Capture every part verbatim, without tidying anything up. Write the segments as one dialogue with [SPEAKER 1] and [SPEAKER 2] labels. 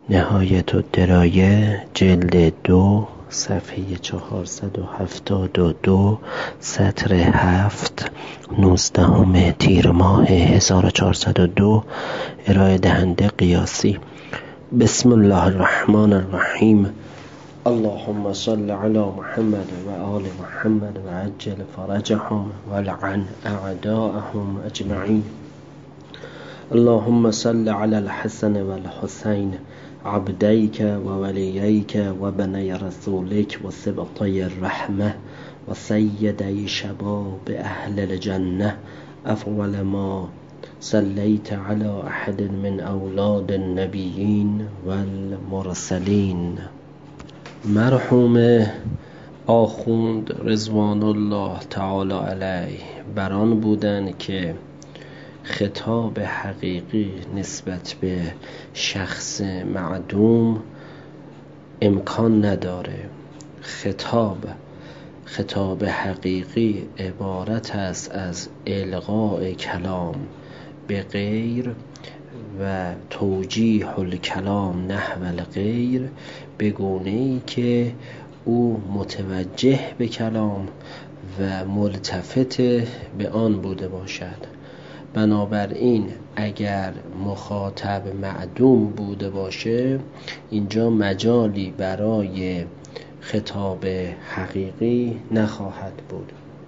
[SPEAKER 1] نهایت الدرایه جلد دو صفحه چهارصد و هفتاد و دو سطر هفت نوزدهم تیر ماه هزار و چهارصد و دو ارائه دهنده قیاسی. بسم الله الرحمن الرحیم. اللهم صل علی محمد و آل محمد و عجل فرجهم و لعن اعداءهم اجمعین. اللهم صل علی الحسن و الحسین عبدیک و ولییک و بنی رسولک و سبطی الرحمه و سیدی شباب اهل الجنه. افضل ما صلیت علی احد من اولاد النبیین و المرسلین. مرحوم آخوند رضوان الله تعالی علیه بران بودند که خطاب حقیقی نسبت به شخص معدوم امکان نداره. خطاب خطاب حقیقی عبارت است از القاء کلام به غیر و توجیه الکلام نحو الغیر به گونه‌ای که او متوجه به کلام و ملتفت به آن بوده باشد. بنابراین اگر مخاطب معدوم بوده باشه اینجا مجالی برای خطاب حقیقی نخواهد بود.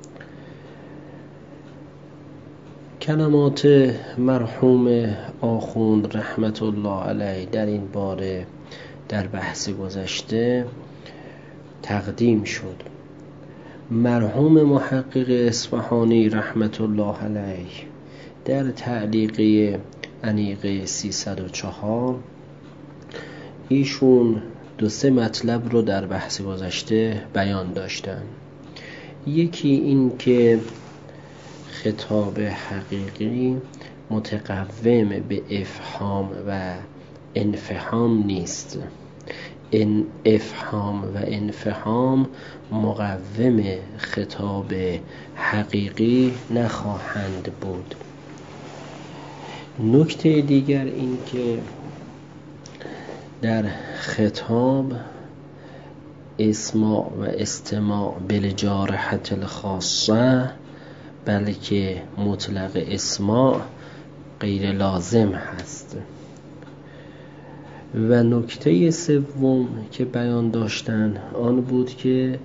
[SPEAKER 1] کلمات مرحوم آخوند رحمت الله علیه در این باره در بحث گذشته تقدیم شد. مرحوم محقق اصفهانی رحمت الله علیه در تعلیقه انیقه سیصد و چهار ایشون دو سه مطلب رو در بحث گذشته بیان داشتن. یکی این که خطاب حقیقی متقوم به افهام و انفهام نیست. این افهام و انفهام مقوم خطاب حقیقی نخواهند بود. نکته دیگر این که در خطاب اسماع و استماع بالجارحة الخاصه بلکه مطلق اسماع غیر لازم هست. و نکته سوم که بیان داشتن آن بود که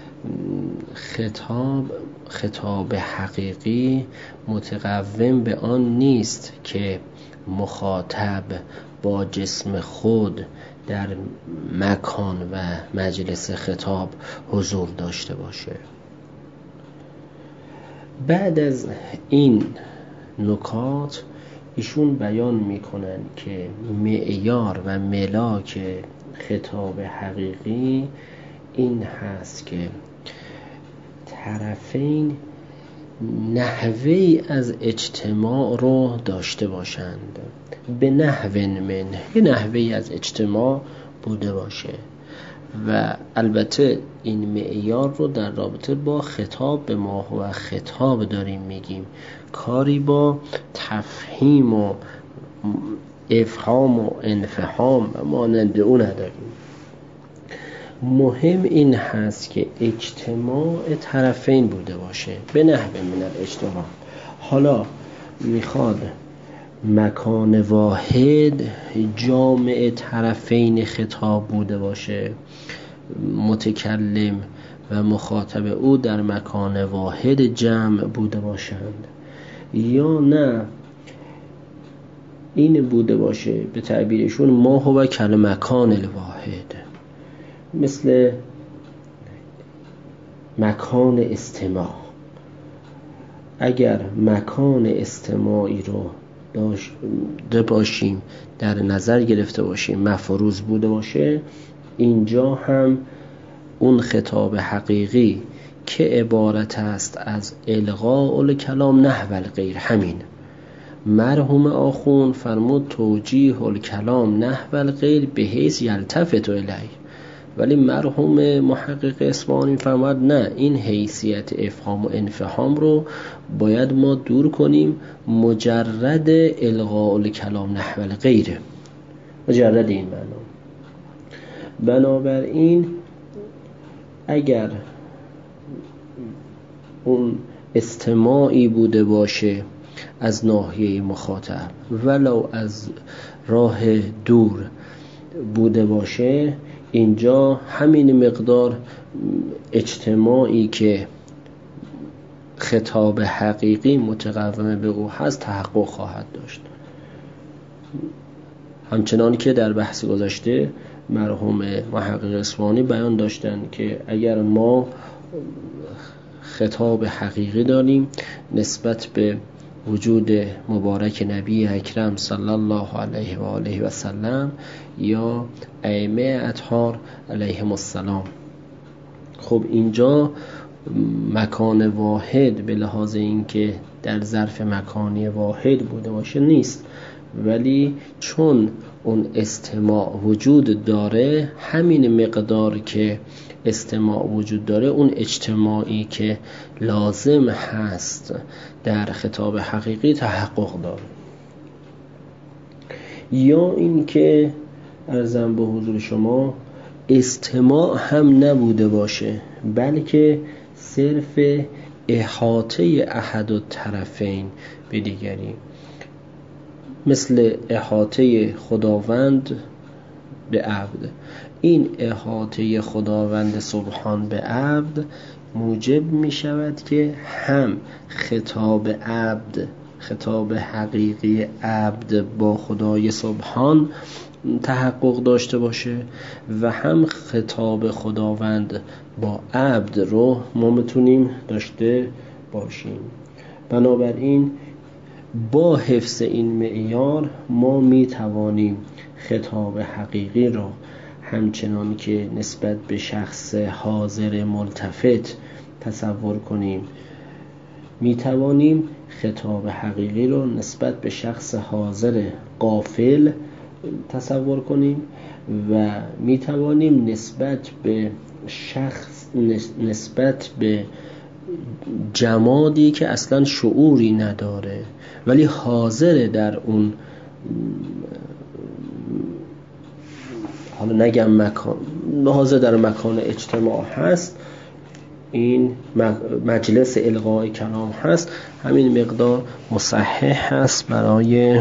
[SPEAKER 1] خطاب خطاب حقیقی متقوم به آن نیست که مخاطب با جسم خود در مکان و مجلس خطاب حضور داشته باشه. بعد از این نکات ایشون بیان میکنن که معیار و ملاک خطاب حقیقی این هست که طرفین نحوی از اجتماع رو داشته باشند، به نحو من یه نحوی از اجتماع بوده باشه. و البته این معیار رو در رابطه با خطاب به ما و خطاب داریم میگیم، کاری با تفهیم و افهام و انفهام و مانند اون نداریم. مهم این هست که اجتماع طرفین بوده باشه، به نحو من الاجتماع. حالا میخواد مکان واحد جامع طرفین خطاب بوده باشه، متکلم و مخاطب او در مکان واحد جمع بوده باشند، یا نه این بوده باشه به تعبیرشون ما هو کلمکان الواحد، مثل مکان استماع. اگر مکان استماعی رو داشته باشیم در نظر گرفته باشیم مفروض بوده باشه، اینجا هم اون خطاب حقیقی که عبارت است از القاء الکلام نحو الغیر، همین مرحوم آخوند فرمود توجیه الکلام نحو الغیر به حیث یلتفت الیه. ولی مرحوم محقق اصفهانی فرمود نه، این حیثیت افهام و انفهام رو باید ما دور کنیم، مجرد القاء الکلام نحو الغیر. مجرد این معنا. بنابراین اگر اون استماعی بوده باشه از ناحیه مخاطب ولو از راه دور بوده باشه، اینجا همین مقدار اجتماعی که خطاب حقیقی متقوم به او هست تحقق خواهد داشت. همچنان که در بحث گذشته مرحوم محقق اصفهانی بیان داشتن که اگر ما خطاب حقیقی داریم نسبت به وجود مبارک نبی اکرم صلی الله علیه و آله و سلم یا ائمه اطهار علیهم السلام، خب اینجا مکان واحد به لحاظ اینکه در ظرف مکانی واحد بوده باشه نیست، ولی چون اون استماع وجود داره، همین مقدار که استماع وجود داره اون اجتماعی که لازم هست در خطاب حقیقی تحقق داره. یا این که عرضم به حضور شما استماع هم نبوده باشه، بلکه صرف احاطه احد الطرفین به دیگری، مثل احاطه خداوند به عبد. این احاطه خداوند سبحان به عبد موجب می شود که هم خطاب عبد، خطاب حقیقی عبد با خدای سبحان تحقق داشته باشه و هم خطاب خداوند با عبد رو ما میتونیم داشته باشیم. بنابراین با حفظ این معیار ما میتوانیم خطاب حقیقی را همچنان که نسبت به شخص حاضر ملتفت تصور کنیم، میتوانیم خطاب حقیقی را نسبت به شخص حاضر غافل تصور کنیم و میتوانیم نسبت به شخص نسبت به جمادی که اصلا شعوری نداره ولی حاضر در اون، حالا نگم مکان، حاضر در مکان اجتماع هست، این مجلس القای کلام هست، همین مقدار مصحح هست برای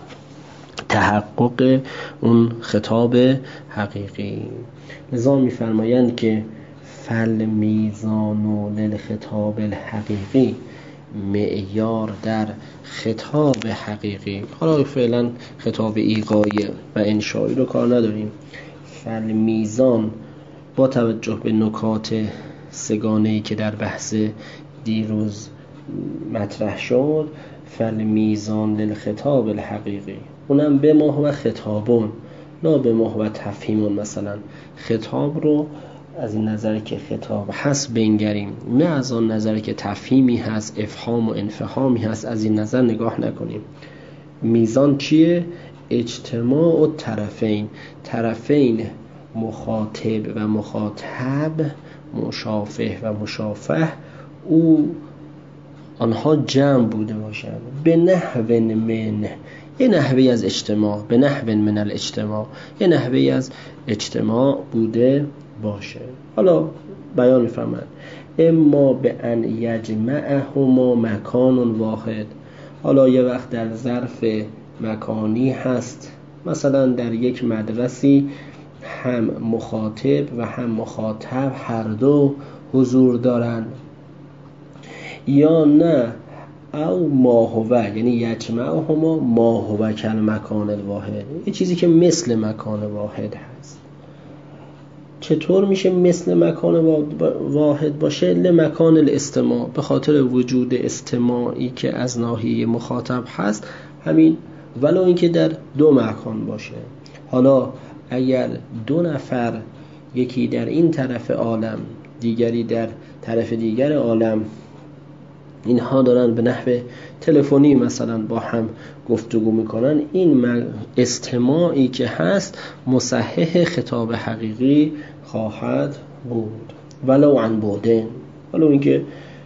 [SPEAKER 1] تحقق اون خطاب حقیقی. لذا می‌فرمایند که فل میزان للخطاب الحقیقی، معیار در خطاب حقیقی، حالا فعلا خطاب ایقایی و انشایی رو کار نداریم، فل میزان با توجه به نکات سگانه‌ای که در بحث دیروز مطرح شد، فل میزان للخطاب الحقیقی، اونم به ما و خطابون نه به ما و تفهیمون. مثلا خطاب رو از این نظر که خطاب هست بنگریم، نه از آن نظر که تفهیمی هست، افهام و انفهامی هست، از این نظر نگاه نکنیم. میزان چیه؟ اجتماع و طرفین، طرفین مخاطب و مخاطب، مشافه و مشافه، او آنها جمع بوده باشند به نحو من، یه نحوی از اجتماع، به نحو من الاجتماع، یه نحوی از اجتماع بوده باشه. حالا بیان می‌فرماید اما به ان یجمعهما مکان واحد، حالا یه وقت در ظرف مکانی هست، مثلا در یک مدرسی هم مخاطب و هم مخاطب هر دو حضور دارن، یا نه او ما هو، یعنی یجمعهما ما هو کالمکان الواحد، یه چیزی که مثل مکان واحد هست. چطور میشه مثل مکان واحد باشه؟ لمکان الاستماع، به خاطر وجود استماعی که از ناحیه مخاطب هست، همین ولو اینکه در دو مکان باشه. حالا اگر دو نفر، یکی در این طرف عالم دیگری در طرف دیگر عالم، اینها دارن به نحو تلفنی مثلا با هم گفتگو میکنن، این استماعی که هست مصحح خطاب حقیقی خواهد بود، ولو عن بعدن، ولو اینکه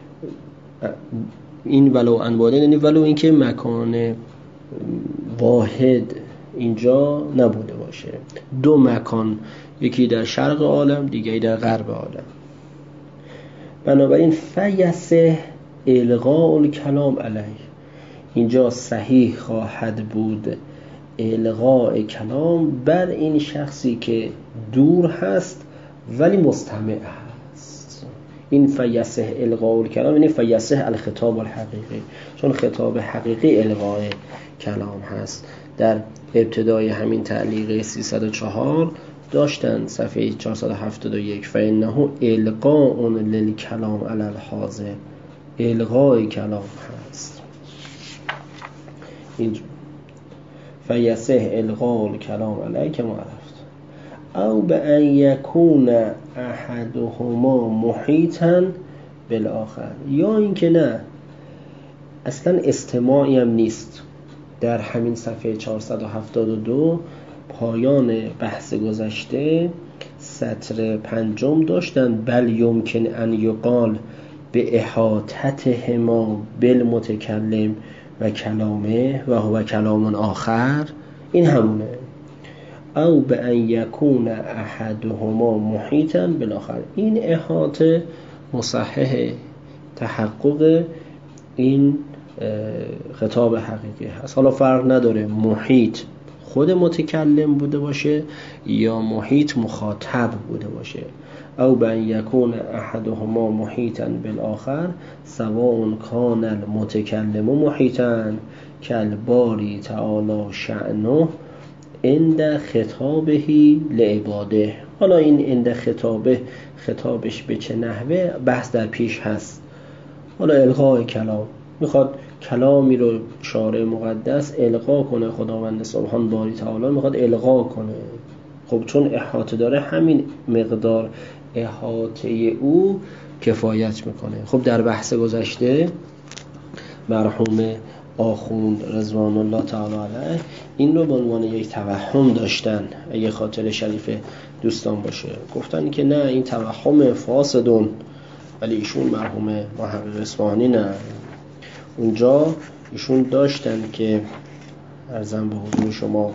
[SPEAKER 1] این ولو عن بعدن یعنی ولو اینکه مکان واحد اینجا نبوده باشه. باشه. دو مکان، یکی در شرق عالم دیگری در غرب عالم. بنابراین فیسه الغاء الکلام علیه، اینجا صحیح خواهد بود الغاء کلام بر این شخصی که دور هست ولی مستمع هست. این فیسه الغاء الکلام یعنی فیسه الخطاب الحقیقی، چون خطاب حقیقی الغاء کلام هست. در ابتدای همین تعلیق سیصد و چهار داشتن صفحه چهارصد و هفتاد و یک فإنه الغاء للکلام علی الحاضر، الغاء کلام هست. اینجا فیسه الغاء الکلام علیه که ما عرفت. او به ان یکون احدهما محیطا بالآخر، یا اینکه نه اصلا استماعی هم نیست. در همین صفحه چهارصد و هفتاد و دو پایان بحث گذشته سطر پنجم داشتن بل یمکن ان یقال به احاطتهما بالمتکلم و کلامه و هو کلام آخر. این همونه. او به ان یکون احدهما محیطا بالاخر، این احاطه مصحح تحقق این خطاب حقیقی هست. حالا فرق نداره محیط خود متکلم بوده باشه یا محیط مخاطب بوده باشه. او به ان یکون احدهما محیطا بالآخر سواء کان المتکلم محیطا کالباری تعالی شأنه عند خطابه لعباده. حالا این عند خطابه، خطابش به چه نحوه بحث در پیش هست. حالا الغاء کلام، میخواد کلامی رو شارع مقدس القا کنه، خداوند سبحان باری تعالی میخواد القا کنه. خب چون احاطه داره همین مقدار احاطه او کفایت میکنه. خب در بحث گذشته مرحوم آخوند رضوان الله تعالی علیه این رو به عنوان یک توهم داشتن، اگه خاطر شریف دوستان باشه، گفتن که نه این توهم فاسدون، ولی ایشون مرحوم محقق اصفهانی نه، اونجا ایشون داشتن که عرضم به حضور شما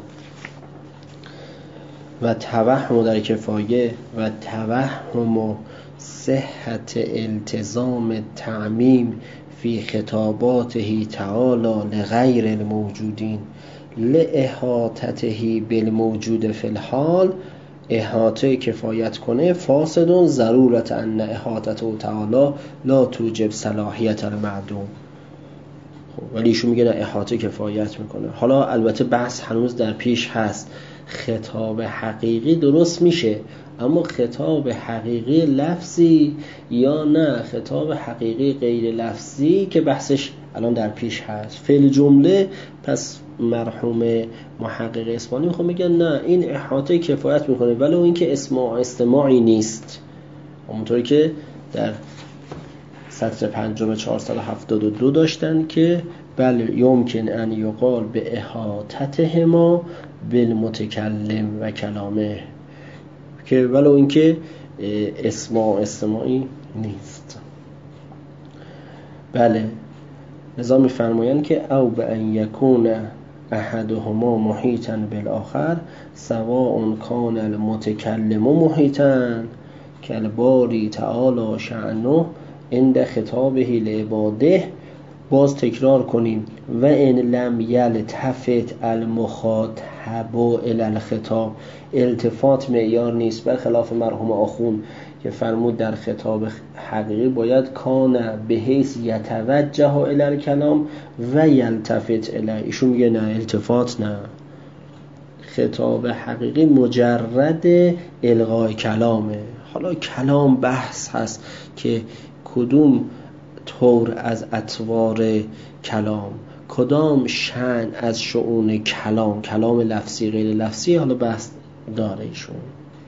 [SPEAKER 1] و توهم در کفایه و توهم صحت التزام تعمیم فی خطاباته تعالی لغیر الموجودین لاحاطته بالموجود فی الحال، احاطه کفایت کنه فاسدون ضرورت ان احاطته تعالی لا توجب صلاحیت المعدوم. ولی ایشون میگه نه احاطه کفایت میکنه. حالا البته بحث هنوز در پیش هست، خطاب حقیقی درست میشه اما خطاب حقیقی لفظی یا نه خطاب حقیقی غیر لفظی که بحثش الان در پیش هست. فعل جمله پس مرحوم محقق اصفهانی میخوام میگن نه این احاطه کفایت میکنه ولی این که اسماع استماعی نیست، همونطوری که در سطر پنجم چهارصد و هفتاد و دو داشتن که بل یمکن ان یقال به احاطتهما بالمتکلم و کلامه، که ولو اینکه اسماع استماعی نیست. بله لذا میفرمایند که او به ان یکون احدهما محیطا بالآخر سواء کان المتکلم محیطا کالباری تعالی شأنه عند خطابه لعباده. باز تکرار کنیم و ان لم یلتفت المخاطب الی الخطاب، التفات معیار نیست، برخلاف مرحوم آخوند که فرمود در خطاب حقیقی باید کان به حیث یتوجه الی الکلام و یلتفت الی، ایشون میگه نه التفات نه، خطاب حقیقی مجرد الغای کلامه. حالا کلام بحث هست که کدوم طور از اطوار کلام، کدام شأن از شؤون کلام، کلام لفظی غیر لفظی، حالا بحث داره ایشون.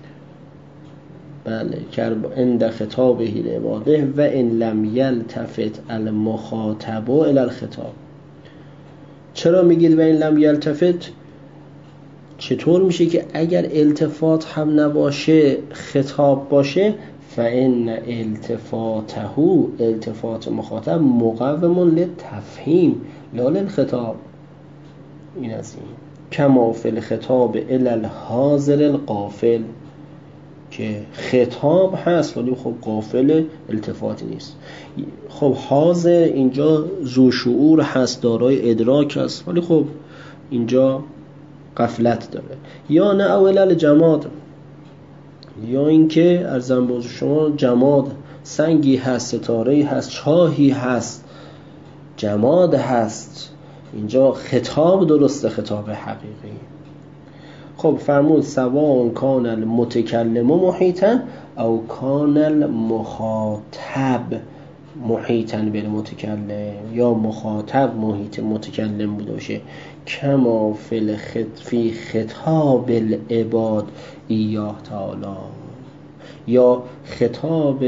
[SPEAKER 1] بله که عند خطابه لعباده و ان لم یلتفت المخاطب الی الخطاب. چرا میگید و ان لم یلتفت؟ چطور میشه که اگر التفات هم نباشه خطاب باشه؟ فان التفاته، التفات مخاطب مقوم للتفهیم لا للخطاب. این از این کما فی الخطاب الی الحاضر الغافل، که خطاب هست ولی خب غافل، التفاتی نیست. خب حاضر اینجا ذو شعور هست، دارای ادراک هست، ولی خب اینجا غفلت داره. یا نه اول الجماد، یا اینکه ارزم به شما جماد، سنگی هست، ستاره‌ای هست، چاهی هست، جماد هست. اینجا خطاب درسته، خطاب حقیقی. خب فرمود سواء کان المتکلم محیطا او کان المخاطب محیطا بالمتکلم، یا مخاطب محیط متکلم بوده باشه. کما فی الخط فی خطاب العباد ایاه تعالی، یا خطاب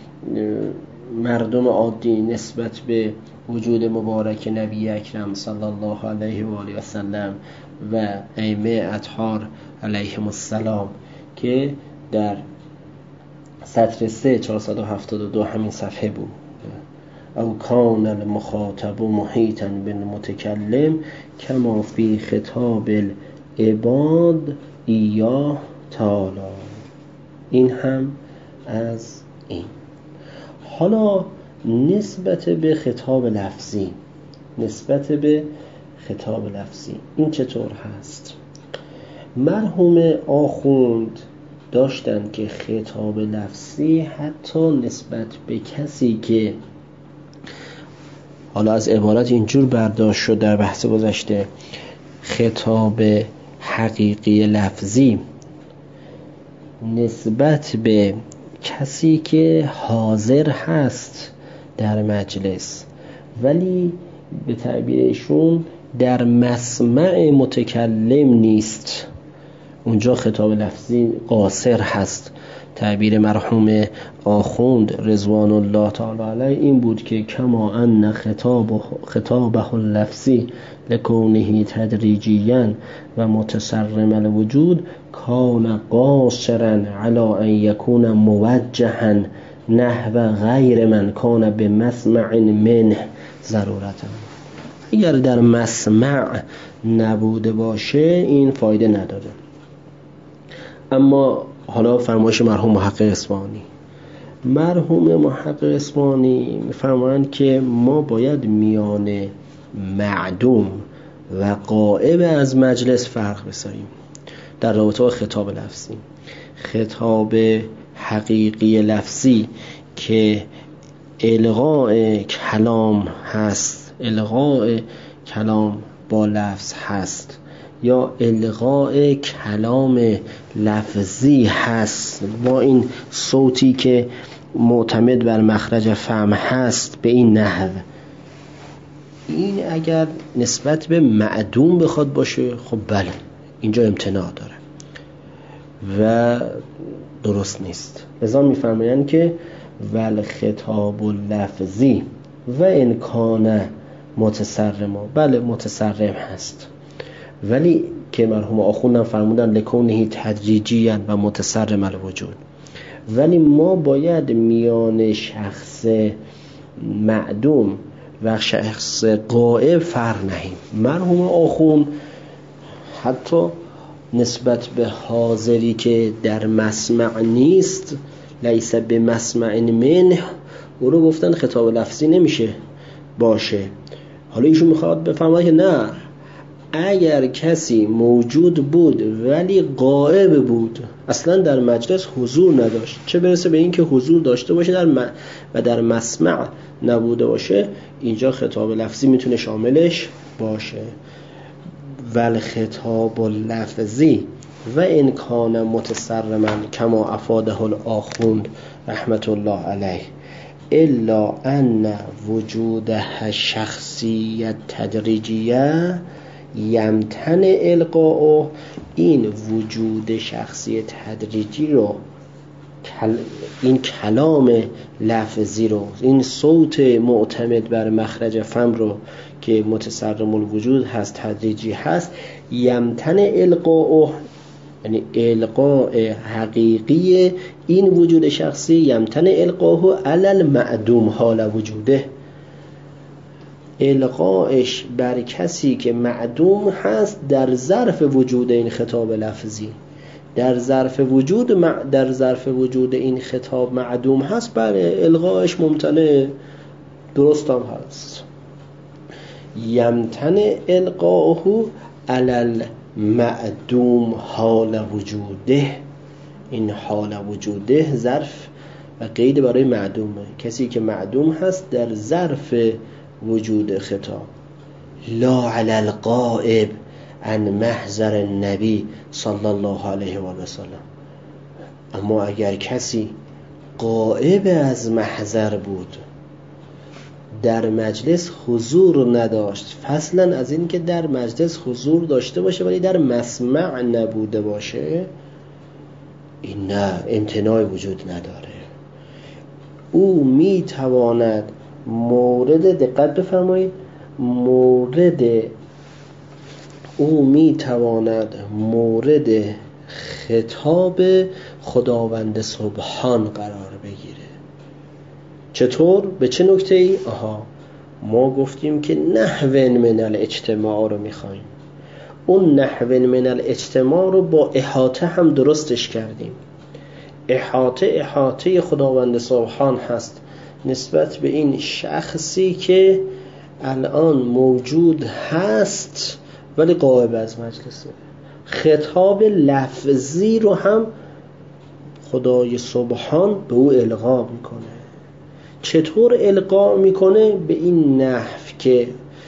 [SPEAKER 1] مردم عادی نسبت به وجود مبارک نبی اکرم صلی الله علیه و آله و سلم و ائمه اطهار علیهم السلام، که در سطر سه چهارصد و هفتاد و دو همین صفحه بود. او کان المخاطب محیطا بالمتکلم کما فی خطاب العباد ایاه تعالی. این هم از این. حالا نسبت به خطاب لفظی، نسبت به خطاب لفظی این چطور هست؟ مرحوم آخوند داشتن که خطاب لفظی حتی نسبت به کسی که حالا از عبارت اینجور برداشت شد در بحث گذشته، خطاب حقیقی لفظی نسبت به کسی که حاضر هست در مجلس ولی به تعبیرشون در مسمع متکلم نیست، اونجا خطاب لفظی قاصر هست. تعبیر مرحوم آخوند رضوان الله تعالی علیه این بود که کما ان خطاب خطابه اللفظی لکونه تدریجیا و متسرم الوجود کان قاصرا علی ان یکون موجها نحو غیر من کان به مسمع منه ضرورتا. اگر در مسمع نبوده باشه این فایده نداره. اما حالا فرمایش مرحوم محقق اصفهانی، مرحوم محقق اصفهانی میفرمایند که ما باید میان معدوم و غائب از مجلس فرق بذاریم در رابطه با خطاب لفظی. خطاب حقیقی لفظی که الغاء کلام هست، الغاء کلام با لفظ هست، یا الغاء کلام لفظی هست با این صوتی که معتمد بر مخرج فم هست به این نحو، این اگر نسبت به معدوم بخواد باشه خب بله اینجا امتناع داره و درست نیست. لذا میفرمایند که ول خطاب اللفظی و ان کان متسرم، بله متسرم هست، ولی که مرحوم آخوندم فرمودن لکونه تدریجیاً و متسرم الوجود، ولی ما باید میان شخص معدوم و شخص غائب فرق نهیم. مرحوم آخوند حتی نسبت به حاضری که در مسمع نیست لیس به مسمع منه او رو گفتن خطاب لفظی نمیشه باشه. حالا ایشون میخواد بفرماید که نه، اگر کسی موجود بود ولی غائب بود، اصلا در مجلس حضور نداشت، چه برسه به این که حضور داشته باشه در م... و در مسمع نبوده باشه، اینجا خطاب لفظی میتونه شاملش باشه. ول خطاب اللفظی و ان کان متسرما کما افاده الاخوند رحمت الله علیه الا ان وجوده شخصیت تدریجیه یمتن القاء، این وجود شخصی تدریجی رو، این کلام لفظی رو، این صوت معتمد بر مخرج فم رو که متسرم الوجود هست، تدریجی هست، یمتن القاء یعنی القاء حقیقی این وجود شخصی، یمتن القاء علی المعدوم حال وجوده، القایش بر کسی که معدوم هست در ظرف وجود این خطاب لفظی، در ظرف وجود در ظرف وجود این خطاب معدوم هست، بله القایش ممتنع، درست هم هست. یمتنع القاؤه علی المعدوم حال وجوده، این حال وجوده ظرف و قید برای معدومه، کسی که معدوم هست در ظرف وجود خطاب. لا علی الغائب عن محضر النبی صلی الله علیه و آله وسلم. اما اگر کسی غائب از محضر بود، در مجلس حضور نداشت، فصلا از این که در مجلس حضور داشته باشه ولی در مسمع نبوده باشه، این نه، امتناع وجود نداره. او میتواند مورد، دقت بفرمایید، مورد او میتواند مورد خطاب خداوند سبحان قرار بگیره. چطور؟ به چه نکته ای؟ آها، ما گفتیم که نحو من الاجتماع رو میخوایم، اون نحو من الاجتماع رو با احاطه هم درستش کردیم. احاطه احاطه خداوند سبحان هست نسبت به این شخصی که الان موجود هست ولی غائب از مجلسه. خطاب لفظی رو هم خدای سبحان به او القا میکنه. چطور القا میکنه؟ به این نحو که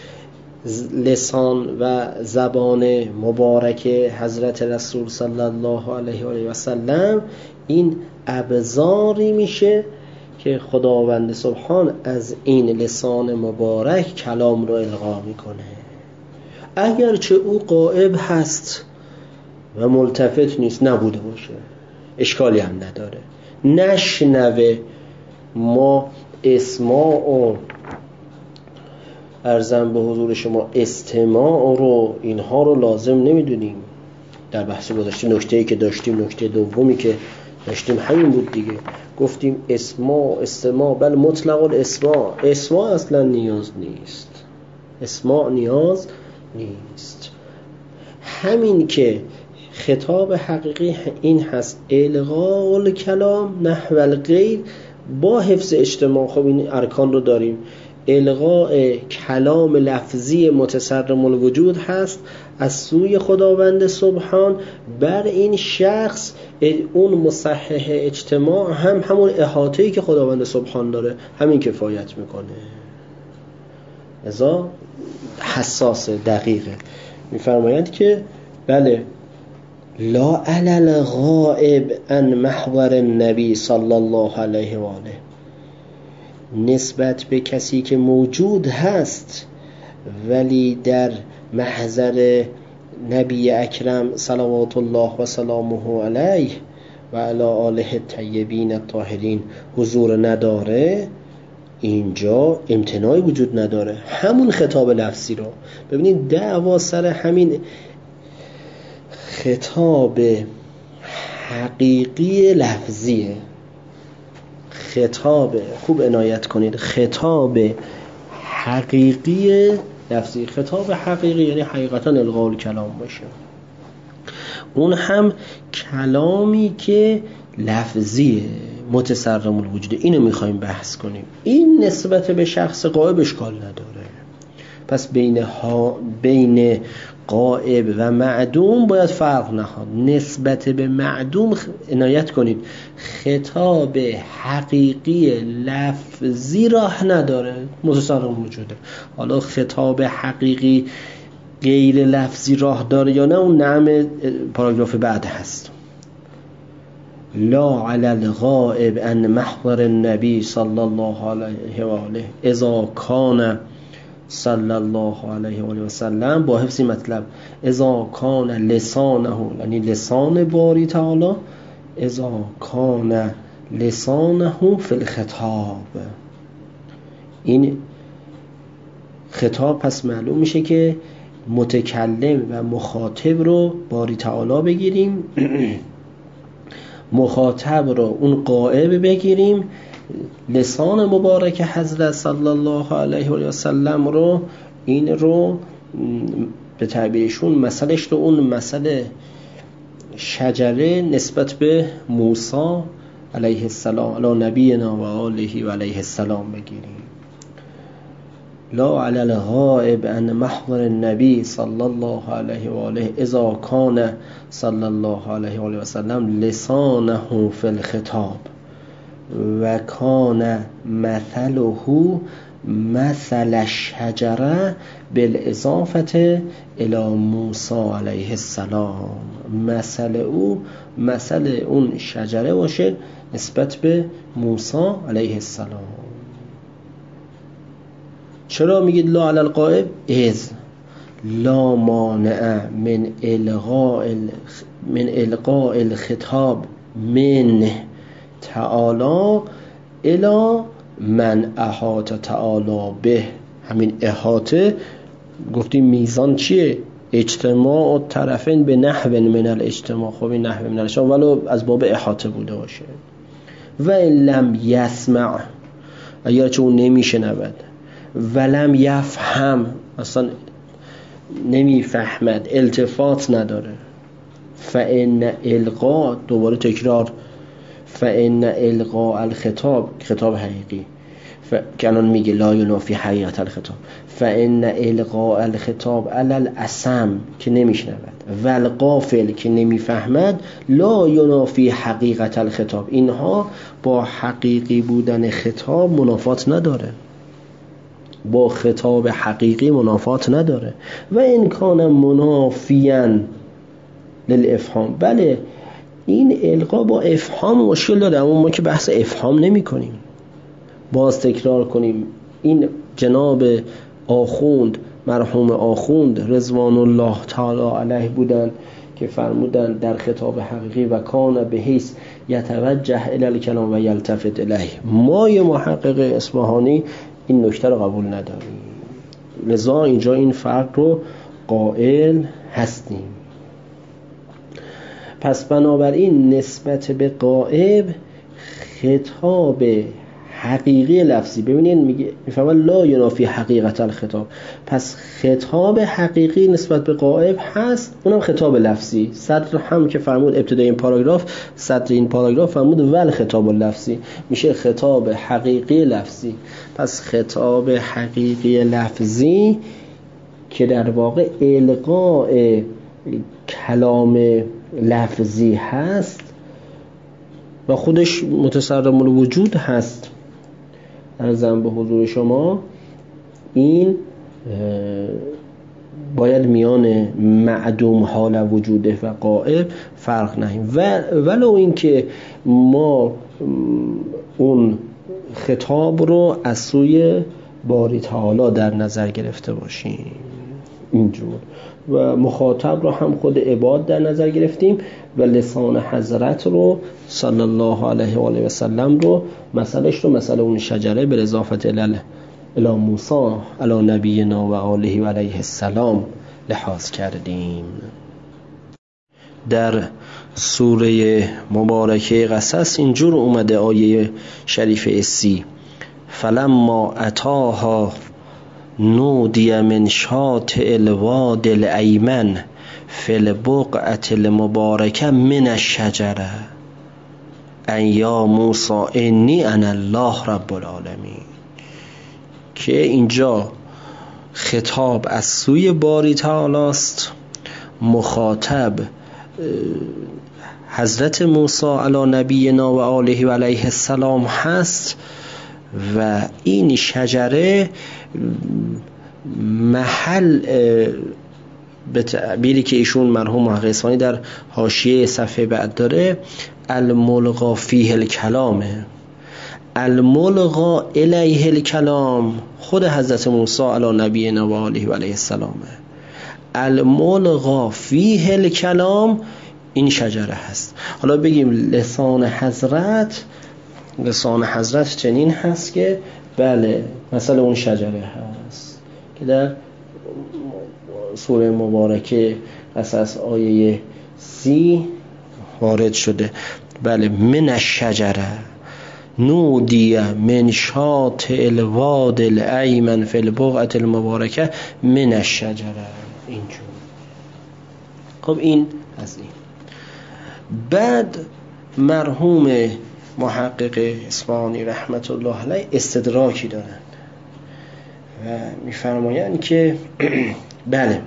[SPEAKER 1] لسان و زبان مبارک حضرت رسول صلی الله علیه و سلم این ابزاری میشه که خداوند سبحان از این لسان مبارک کلام رو القا میکنه. اگرچه او غائب هست و ملتفت نیست، نبوده باشه، اشکالی هم نداره، نشنوه. ما اسماع و عرضم به حضور شما استماع رو، اینها رو لازم نمیدونیم. در بحث گذشته نکته‌ای که داشتیم، نکته دومی که داشتیم همین بود دیگه، گفتیم اسماع استماع بل مطلق الاسماع، اسماع اصلا نیاز نیست، اسماع نیاز نیست. همین که خطاب حقیقی این هست الغاء الکلام نحو الغیر با حفظ اجتماع. خب این ارکان رو داریم، الغاء کلام لفظی متصرم الوجود هست از سوی خداوند سبحان بر این شخص. اون مصحح اجتماع هم همون احاطه‌ای که خداوند سبحان داره همین کفایت میکنه. ازا حساس دقیقه. میفرمایند که بله لا علی الغائب عن محور النبی صلی الله علیه و آله، نسبت به کسی که موجود هست ولی در محضر نبی اکرم صلوات الله و سلامه علیه و علی آله الطیبین الطاهرین حضور نداره، اینجا امتناعی وجود نداره. همون خطاب لفظی رو ببینید، دعوا سر همین خطاب حقیقی لفظیه. خطاب، خوب عنایت کنید، خطاب حقیقی لفظی. خطاب حقیقی یعنی حقیقتا الغاء الکلام باشه، اون هم کلامی که لفظیه متصرم الوجود. اینو میخوایم بحث کنیم. این نسبت به شخص غائب اشکال نداره. پس بین ها بین غائب و معدوم باید فرق نهاد. نسبت به معدوم عنایت کنید، خطاب حقیقی لفظی راه نداره، متصرم وجوده. حالا خطاب حقیقی غیر لفظی راه داره یا نه، اون نعم پاراگراف بعد هست. لا علی الغائب عن محضر النبی صلی الله علیه و آله اذا کان صلی الله علیه و آله و سلم، با حفظ مطلب اذا کان لسانه، یعنی لسان باری تعالی، اذا کان لسانه فی الخطاب. این خطاب پس معلوم میشه که متکلم و مخاطب رو باری تعالی بگیریم، مخاطب رو اون غائب بگیریم. لسان مبارک حضرت صلی الله علیه و سلم رو، این رو به تعبیرشون مثلش رو اون مثل شجره نسبت به موسی علیه السلام علی نبینا و آله و علیه السلام بگیریم. لا علی الغائب ان محضر النبی صلی الله علیه و آله اذا کان صلی الله علیه و آله و سلم لسانه فی الخطاب و کان مثله مثل الشجره بالاضافه الی موسی علیه السلام. مثل او مثل اون شجره باشه نسبت به موسی علیه السلام. چرا میگید لا علی الغائب؟ اذ لا مانع من الغاء من الغاء الخطاب من تعالی الی من احاط تعالی به. همین احاطه گفتیم میزان چیه؟ اجتماع الطرفین به نحو من الاجتماع. خب این نحو من الاجتماع ولو از باب احاطه بوده باشه. و ان لم یسمع، اگر چه اون نمیشنود، ولم یفهم، اصلا نمیفهمد، التفات نداره. فان القا، دوباره تکرار، فان القاء الخطاب، خطاب حقیقی که الان میگه لا ینافی حقیقت الخطاب، فان القاء الخطاب علی الاسم که نمیشنود و الغافل که نمیفهمد لا ینافی حقیقت الخطاب، اینها با حقیقی بودن خطاب منافات نداره، با خطاب حقیقی منافات نداره. و این کان منافیاً للافهام، بله این القا با افهام مشکل داره، اما ما که بحث افهام نمی کنیم. باز تکرار کنیم، این جناب آخوند، مرحوم آخوند رضوان الله تعالی علیه بودن که فرمودن در خطاب حقیقی و کان به حیث یتوجه الی الکلام و یلتفت الیه. ما یه محقق اصفهانی این نکته رو قبول نداریم، لذا اینجا این فرق رو قائل هستیم. پس بنابراین نسبت به غائب خطاب حقیقی لفظی، ببینید میگه میفهمه لا ینافی حقیقت الخطاب، پس خطاب حقیقی نسبت به غائب هست، اونم خطاب لفظی. صدر هم که فرمود ابتدای این پاراگراف، صدر این پاراگراف فرمود ول خطاب لفظی، میشه خطاب حقیقی لفظی. پس خطاب حقیقی لفظی که در واقع القاء کلام لفظی هست و خودش متصرم الوجود هست، عرضم به حضور شما، این باید میان معدوم حال وجوده و غائب فرق نهیم. و ولو این که ما اون خطاب رو از سوی باری تعالی در نظر گرفته باشیم اینجور، و مخاطب رو هم خود عباد در نظر گرفتیم و لسان حضرت رو صلی الله علیه و آله و سلم رو مثلش رو مثل اون شجره به اضافت الی الی موسی علی نبینا و آله و علیه السلام لحاظ کردیم. در سوره مبارکه قصص اینجور اومده آیه شریفه سی، فلما اتاها نودی من شاطئ الوادی الایمن فی البقعة المبارکه من الشجره ان یا موسی انی انا الله رب العالمین. که اینجا خطاب از سوی باری تعالی است، مخاطب حضرت موسی علی نبینا و آله و علیه السلام هست و این شجره محل به تعبیری که ایشون مرحوم محقق اصفهانی در حاشیه صفحه بعد داره، الملقا فیه الکلامه، الملقا الیه الکلام خود حضرت موسی علی نبینا و آله و علیه السلامه، الملقا فیه الکلام این شجره هست. حالا بگیم لسان حضرت، لسان حضرت چنین هست که بله مثلا اون شجره هست که در سوره مبارکه قصص آیه سی وارد شده. بله من الشجره، نودی من شاط الواد الایمن فی البقعة المبارکه من الشجره. اینجور. خب این از این. بعد مرحوم محقق اصفهانی رحمت الله علیه استدراکی دارند و میفرمایند که بله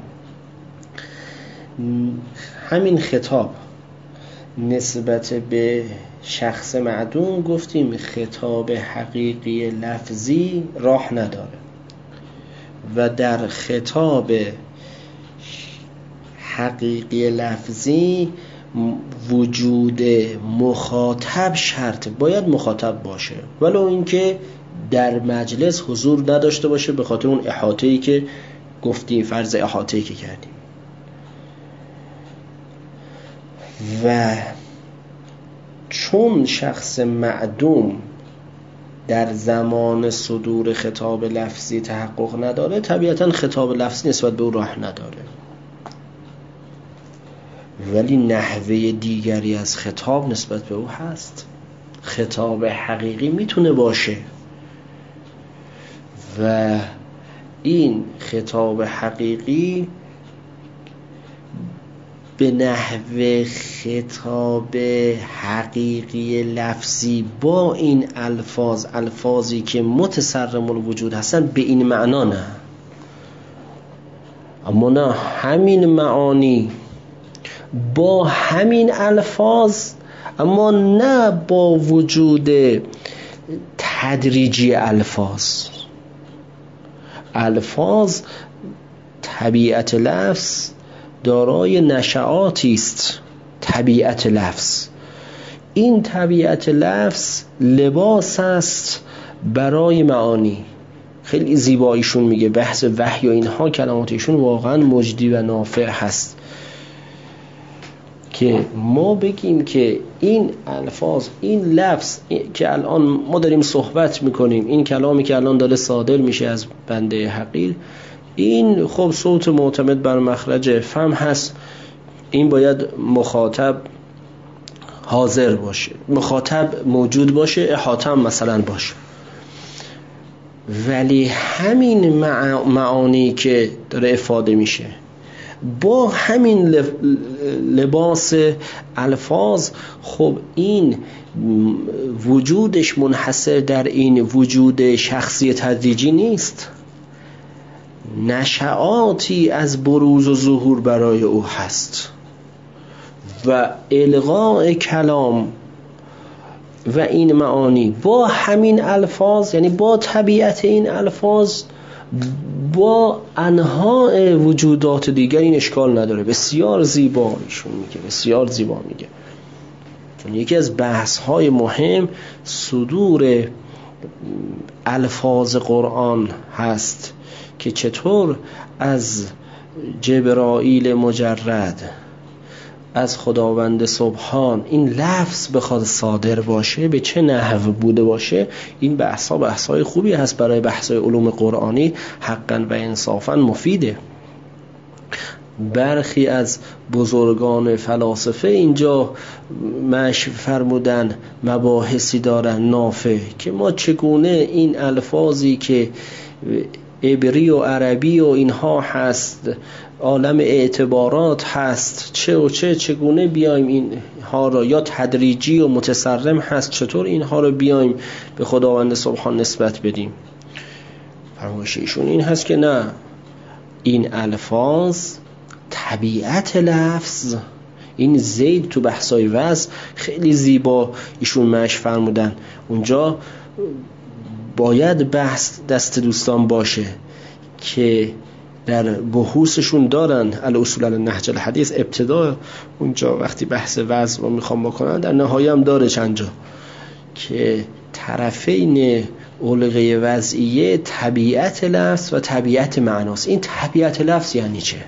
[SPEAKER 1] همین خطاب نسبت به شخص معدوم گفتیم خطاب حقیقی لفظی راه نداره و در خطاب حقیقی لفظی وجود مخاطب شرط، باید مخاطب باشه ولو اینکه در مجلس حضور نداشته باشه به خاطر اون احاطه‌ای که گفتیم، فرض احاطه‌ای که کردیم. و چون شخص معدوم در زمان صدور خطاب لفظی تحقق نداره، طبیعتاً خطاب لفظی نسبت به او راه نداره، ولی نحوه دیگری از خطاب نسبت به او هست. خطاب حقیقی میتونه باشه و این خطاب حقیقی به نحو خطاب حقیقی لفظی با این الفاظ، الفاظی که متصرم الوجود هستن، به این معنا نه. اما نه همین معانی با همین الفاظ، اما نه با وجود تدریجی الفاظ. الفاظ طبیعت لفظ دارای نشعاتی است. طبیعت لفظ، این طبیعت لفظ لباس است برای معانی. خیلی زیباییشون میگه بحث وحی و اینها، کلماتشون واقعا مجدی و نافع هست که ما بگیم که این الفاظ، این لفظ که الان ما داریم صحبت میکنیم، این کلامی که الان داره صادر میشه از بنده حقیر، این خب صوت معتمد بر مخرج فم هست، این باید مخاطب حاضر باشه، مخاطب موجود باشه، احاطه مثلا باشه. ولی همین معانی که داره افاده میشه با همین لباس الفاظ، خب این وجودش منحصر در این وجود شخصی تدریجی نیست، نشعاتی از بروز و ظهور برای او هست و الغاء کلام و این معانی با همین الفاظ، یعنی با طبیعت این الفاظ، با انواع وجودات دیگر این اشکال نداره. بسیار زیبا ایشون میگه، بسیار زیبا میگه، چون یکی از بحث های مهم صدور الفاظ قرآن هست که چطور از جبرائیل مجرد، از خداوند سبحان این لفظ بخواد صادر باشه، به چه نحو بوده باشه. این بحثا بحثای خوبی هست برای بحثای علوم قرآنی، حقا و انصافا مفیده. برخی از بزرگان فلاسفه اینجا مشی فرمودن مباحثی دارن نافع که ما چگونه این الفاظی که عبری و عربی و اینها هست، عالم اعتبارات هست، چه و چه چگونه بیایم اینها را، یا تدریجی و متصرم هست، چطور اینها را بیایم به خداوند سبحان نسبت بدیم. فرمایش ایشون این هست که نه، این الفاظ طبیعت لفظ، این زید تو بحثای وضع خیلی زیبا ایشون مش فرمودن. اونجا باید بحث دست دوستان باشه که در بحوثشون دارن الاصول النهج الحدیث، ابتدا اونجا وقتی بحث وضع رو میخوام بکنن، در نهایه هم داره چند جا که طرفین علقه وضعیه طبیعت لفظ و طبیعت معناست. این طبیعت لفظ یعنی چه؟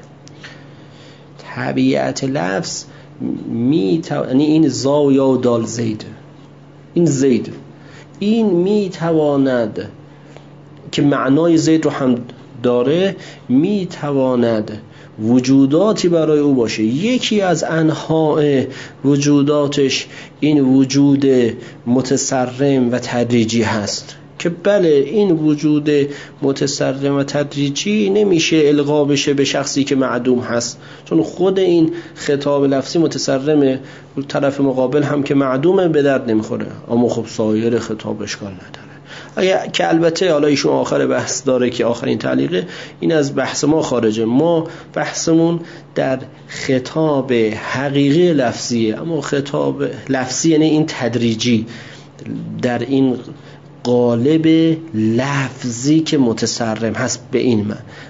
[SPEAKER 1] طبیعت لفظ می تو... یعنی این زا یا دال زید، این زید، این می تواند که معنای زید رو هم داره، می تواند وجوداتی برای او باشه. یکی از انواع وجوداتش این وجود متصرم و تدریجی هست که بله این وجود متصرم و تدریجی نمیشه القا بشه به شخصی که معدوم هست، چون خود این خطاب لفظی متصرمه، طرف مقابل هم که معدومه به درد نمیخوره، اما خب سایر خطاب اشکال نداره. اگه که البته حالا ایشون آخر بحث داره که آخرین تعلیقه، این از بحث ما خارجه، ما بحثمون در خطاب حقیقی لفظیه، اما خطاب لفظی یعنی این تدریجی در این قالب لفظی که متصرم هست به این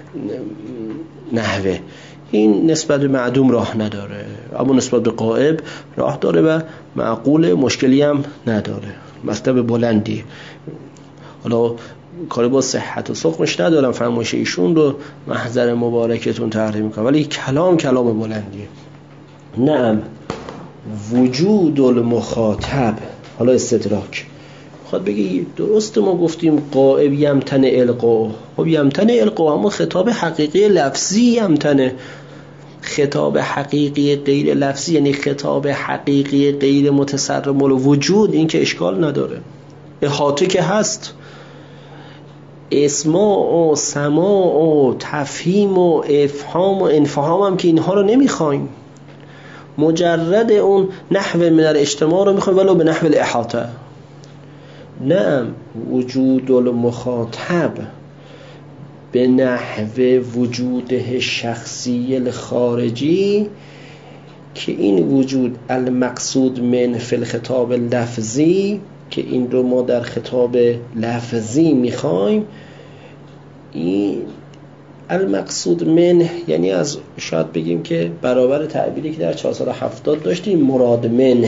[SPEAKER 1] نحوه. این نسبت به معدوم راه نداره، اما نسبت به غائب راه داره و معقول، مشکلی هم نداره، مطلب بلندی. حالا کاری با صحت و سقمش ندارم، فرمایش ایشون رو محضر مبارکتون تحریم میکنم، ولی کلام کلام بلندیه. نعم وجود المخاطب، حالا استدراک خواهد بگی درست ما گفتیم غائب یمتن القا، خب یمتن القا اما خطاب حقیقی لفظی یمتنه. خطاب حقیقی غیر لفظی یعنی خطاب حقیقی غیر متصرم الوجود، این که اشکال نداره، احاطه که هست، اسماع و سماع و تفهیم و افهام و انفهام هم که اینها رو نمیخوایم، مجرد اون نحو من الاجتماع رو میخوایم ولو به نحو الاحاطه. نعم وجود المخاطب به نحو وجوده شخصی الخارجی که این وجود المقصود من فی الخطاب لفظی که این رو ما در خطاب لفظی میخوایم، این المقصود من یعنی از شاید بگیم که برابر تعبیری که در چهارصد و هفتاد داشتیم مراد من.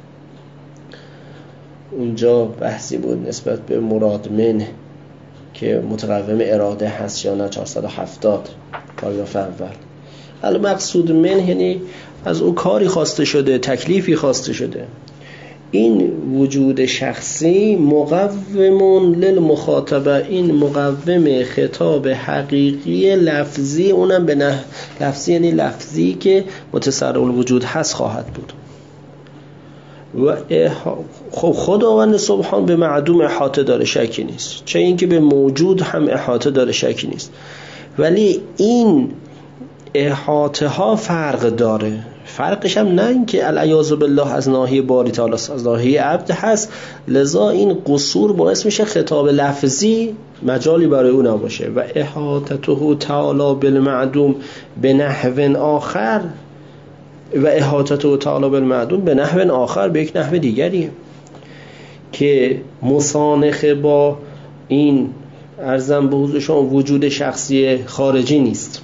[SPEAKER 1] اونجا بحثی بود نسبت به مراد من که متقوم اراده هست یا نه، چهارصد و هفتاد پاراگراف اول. المقصود من یعنی از او کاری خواسته شده، تکلیفی خواسته شده. این وجود شخصی مقوم للمخاطبه، این مقوم خطاب حقیقی لفظی، اونم به نه لفظی یعنی لفظی که متصرف الوجود هست خواهد بود. و خب خداوند سبحان به معدوم احاطه داره، شکی نیست، چه اینکه به موجود هم احاطه داره، شکی نیست، ولی این احاطه ها فرق داره. فرقش هم نه اینکه العیاذ بالله از ناحیه باری تعالی از ناحیه عبد هست، لذا این قصور باعث میشه خطاب لفظی مجالی برای اون نباشه. و احاطته تعالی بالمعدوم به نحو آخر و احاطته تعالی بالمعدوم به نحو آخر به یک نحو دیگریه که مسانخ با این ارزم به حضور شما وجود شخصی خارجی نیست.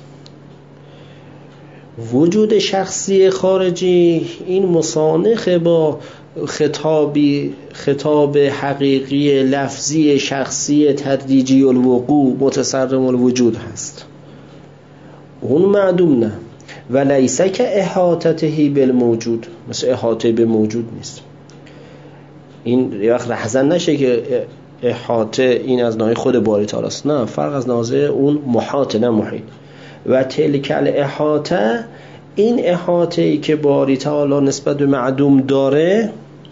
[SPEAKER 1] وجود شخصی خارجی این مسانخ با خطابی خطاب حقیقی لفظی شخصی تدریجی الوقوع متصرم الوجود هست، اون معدوم نه. و لیس که احاطته بالموجود، مثل احاطه به موجود نیست. این یه وقت رهزن نشه که احاطه این از ناحیه خود باری تعالی است، نه، فرق از ناحیه اون محاط نه محیط. و تلک الاحاطه، این احاطه ای که باری تعالی نسبت به معدوم داره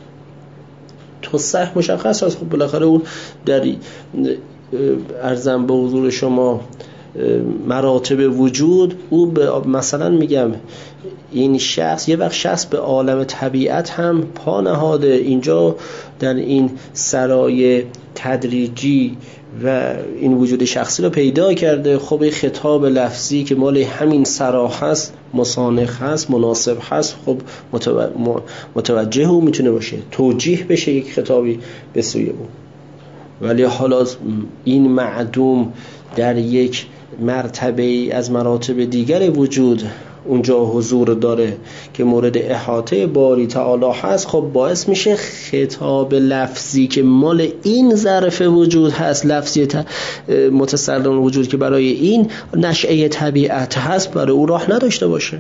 [SPEAKER 1] تصح مشخص است. خب بالاخره اون در ارزم به حضور شما مراتب وجود، او به مثلا میگم این شخص یه وقت شخص به عالم طبیعت هم پا نهاده، اینجا در این سرای تدریجی و این وجود شخصی رو پیدا کرده. خب این خطاب لفظی که مال همین سرا هست، مسانخ هست، مناسب هست، خب متوجه او میتونه باشه، توجیه بشه یک خطابی به سوی او. ولی حالا این معدوم در یک مرتبه از مراتب دیگر وجود اونجا حضور داره که مورد احاطه باری تعالی هست، خب باعث میشه خطاب لفظی که مال این ظرف وجود هست، لفظی متصرم وجود که برای این نشأه طبیعت هست، برای او راه نداشته باشه.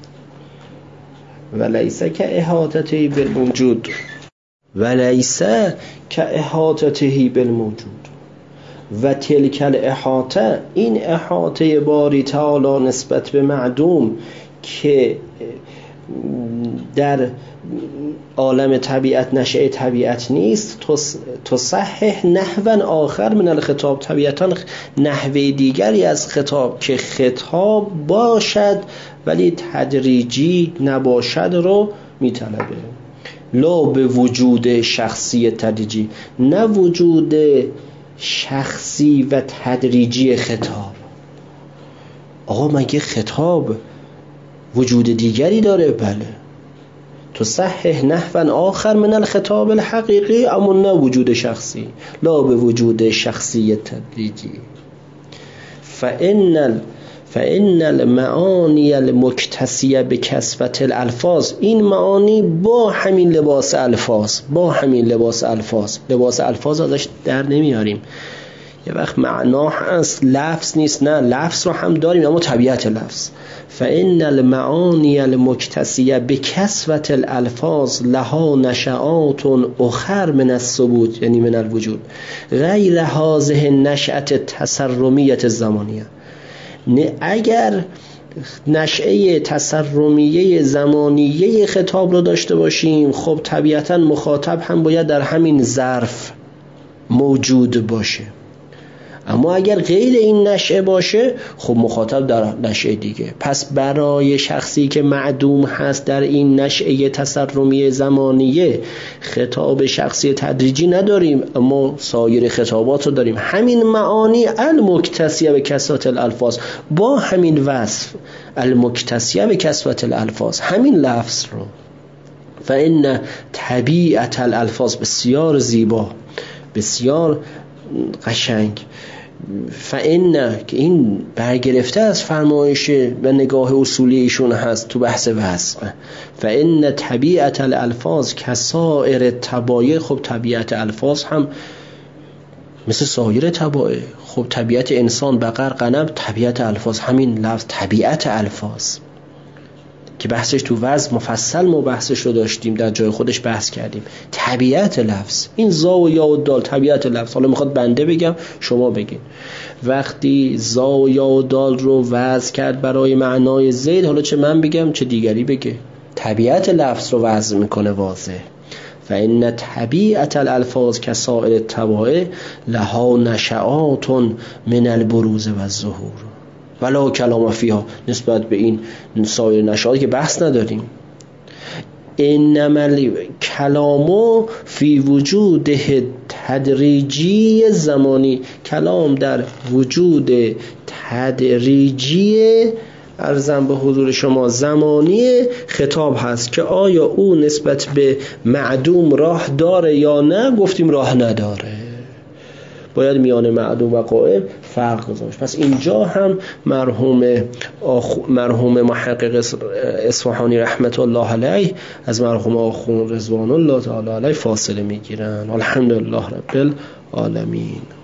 [SPEAKER 1] ولیس که احاطته بالموجود، ولیس که احاطته بالموجود، و تلک الاحاطه، این احاطه باری تعالی نسبت به معدوم که در عالم طبیعت نشأه طبیعت نیست، تصحح نحوا آخر من الخطاب، طبیعتا نحوه دیگری از خطاب که خطاب باشد ولی تدریجی نباشد رو میطلبه. لا به وجود شخصی تدریجی، نه وجود شخصی و تدریجی خطاب. آقا مگه خطاب وجود دیگری داره؟ بله. تصحح نحوا آخر من الخطاب الحقیقی، اما نه وجود شخصی، لا به وجود شخصی تدریجی. فإن فإن المعانی المکتسیه به کسوت الالفاظ، این معانی با همین لباس الفاظ، با همین لباس الفاظ لباس الفاظ ازش در نمیاریم. یه وقت معنا هست لفظ نیست، نه لفظ رو هم داریم اما طبیعت لفظ. فإن المعانی المکتسیه به کسوت الالفاظ لها نشآت اخر من الثبوت، یعنی من الوجود، غیر هذه نشأت تسرمیت الزمانیه. اگر نشأه تسرمیه زمانیه خطاب رو داشته باشیم، خب طبیعتا مخاطب هم باید در همین ظرف موجود باشه. اما اگر غیر این نشأه باشه، خب مخاطب در نشأه دیگه. پس برای شخصی که معدوم هست در این نشأه تسرمیه زمانیه خطاب شخصی تدریجی نداریم، اما سایر خطابات رو داریم. همین معانی المکتسیه به کسوت الالفاظ، با همین وصف المکتسیه به کسوت الالفاظ، همین لفظ رو. فإن طبیعت الالفاظ، بسیار زیبا، بسیار قشنگ. فإن که این برگرفته از فرمایش و نگاه اصولی ایشون هست تو بحث وصف. فإن طبیعت الالفاظ کسائر طبایع، خب طبیعت الفاظ هم مثل سایر طبایع. خب طبیعت انسان، بقر، غنم، طبیعت الفاظ همین لفظ طبیعت الفاظ که بحثش تو وزن مفصل ما بحثش رو داشتیم، در جای خودش بحث کردیم. طبیعت لفظ، این زا و یا و دال طبیعت لفظ. حالا میخواد بنده بگم شما بگین. وقتی زا و یا و دال رو وضع کرد برای معنای زید، حالا چه من بگم چه دیگری بگه، طبیعت لفظ رو وضع میکنه واضح. فإن طبیعت الالفاظ کسائر الطبائع لها نشآت من البروز و الظهور ولا کلام فیها، نسبت به این سایر نشاطی که بحث نداریم. انما کلامو فی وجود تدریجی زمانی، کلام در وجود تدریجی عرضم به حضور شما زمانی خطاب هست که آیا او نسبت به معدوم راه داره یا نه. گفتیم راه نداره، باید میان معدوم و قائم فرق گذاشت. پس اینجا هم مرحوم آخ... مرحوم محقق اصفهانی رحمت الله علیه از مرحوم آخوند رضوان الله تعالی علیه فاصله میگیرن. الحمدلله رب العالمین.